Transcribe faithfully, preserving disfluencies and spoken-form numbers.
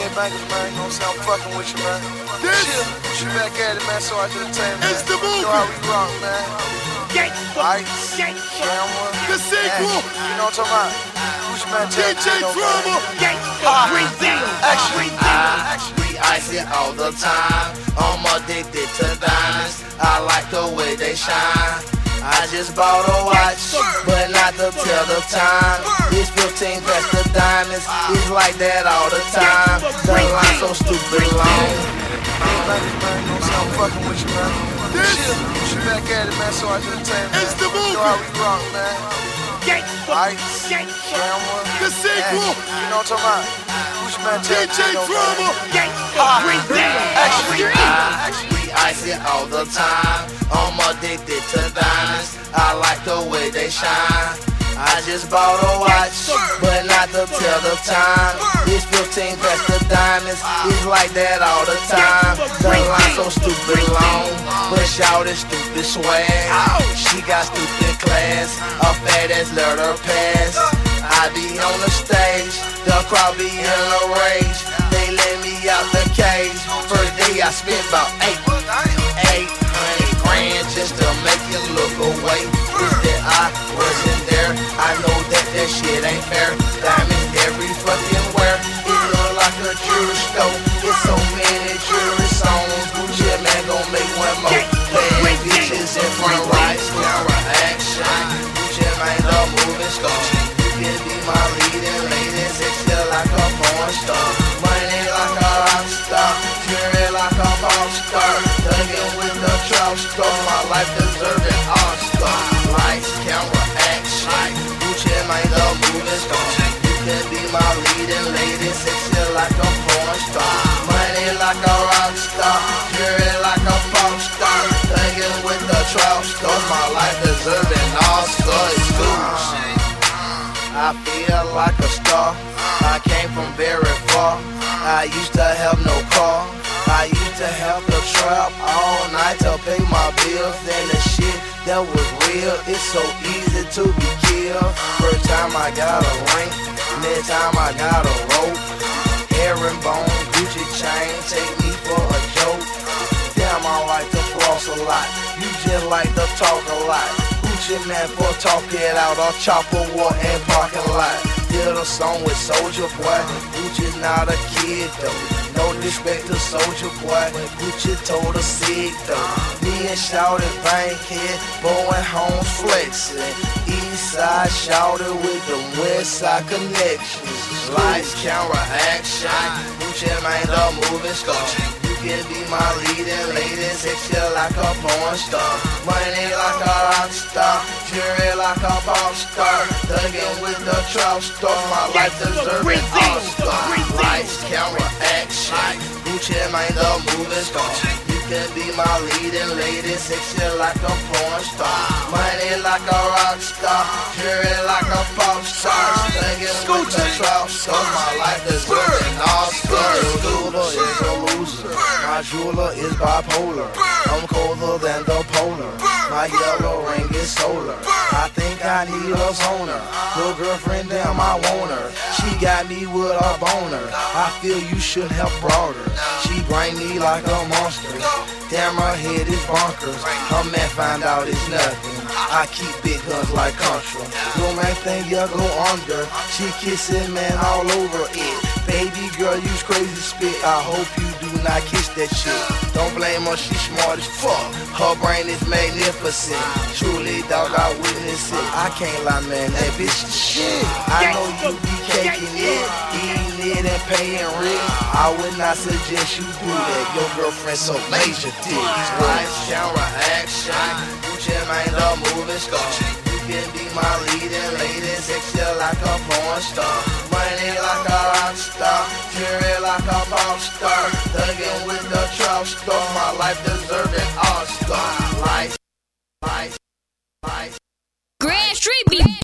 Red Bangers, man, you know what I'm saying? I'm fucking with you, man. This Chill, put you back at it, man, so I can entertain, man. is the You know how we movie, rock, man. Ice, camera, the sequel, action. You know what I'm talking about? Who's your man, D J Drama. Action. I, we ice it all the time. I'm addicted to diamonds. I like the way they shine. I just bought a watch, but not to tell the time. It's fifteen past the diamonds. It's like that all the time. The line so stupid long. Red Bangers, man, you know what I'm saying? I'm fucking with you, man. Chill, put you back at it, man, so I can entertain, man. It's the You know how movie, we rock, man. Ice, camera, the sequel, action. You know what I'm talking about? Who's your man, D J Drama. I, we ice it all the time. I'm addicted to diamonds. I like the way they shine. I just bought a watch, but not to tell the time. It's fifteen past the diamonds. It's like that all the time. The line so stupid long, but shout it stupid swag. She got stupid class, a fat ass let her pass. I be on the stage, the crowd be in a rage. They let me out the cage. First day I spent about eight, eight hundred grand just to make you look away. Wish that I wasn't there. I know that that shit ain't fair. Diamonds every fucking where. It look like a jewelry store. It's so many jewelry songs. Gucci man gon' make one more. Bad bitches in front, right? Camera action. Gucci man the moving star. You can be my leading lady, sexy like a porn star. Money like a rock star. Jewelry like a pop star. Thuggin' with the trap star. My life deserving all star. Lights, camera, action. Gucci man the moving star. You can be my leading lady, sexy like a porn star. Money like a rock star. Jewelry like a pop star. Thuggin' with the trap star. My life deserving all star. It's Gucci. I feel like a star. I came from very far. I used to have no car. I used to have the trap all night to pay my bills. Then the shit that was real, it's so easy to be killed. First time I got a ring, next time I got a rope. Herringbone, Gucci chain, take me for a joke. Damn, I like to floss a lot. You just like to talk a lot. Gucci man for talk it out or chopper war and parking lot. Did a song with Soulja Boy. Gucci's not a kid though. No disrespect to Soulja Boy. Gucci told us sick though. Me and shouted Bankhead, blowing homes flexing. East side shouted with the west side connections. Lights, camera, action. Gucci man the moving star. You can be my leading lady, sexy like a porn star. Money like a rock star, jewelry like a pop star. Thuggin' with the trap star, my life deserving all star. Lights, camera, action. Gucci man the moving star. You can be my leading lady, sexy like a porn star. Money like a rock star, jewelry like a pop star. Thuggin' with the trap star, my life deserving all star. Jeweler is a loser. My jeweler is bipolar. I'm colder than the polar. My yellow ring is solar. I think I need a zoner. Little girlfriend, damn, I want her. She got me with a boner. I feel you should have brought her. She bring me like a monster. Damn, her head is bonkers. Her man find out it's nothing. I keep big guns like Contra. Your man think you go under. She kissing man all over it. Baby girl, use crazy spit. I hope you do not kiss that shit. Don't blame her, she smart as fuck. Her brain is magnificent. Truly, dog, I witness it. I can't lie, man, that bitch is shit. I know you be caking it, eating it and paying rent. I would not suggest you do that. Your girlfriend so major dick. Lights, camera, action. Gucci man the moving star. You can be my leading lady, sexy like a porn star. Money like a rock star, jewelry like a pop star. Thuggin' with the trap star, my life deserving all star. Lights, lights, lights. Grand Street be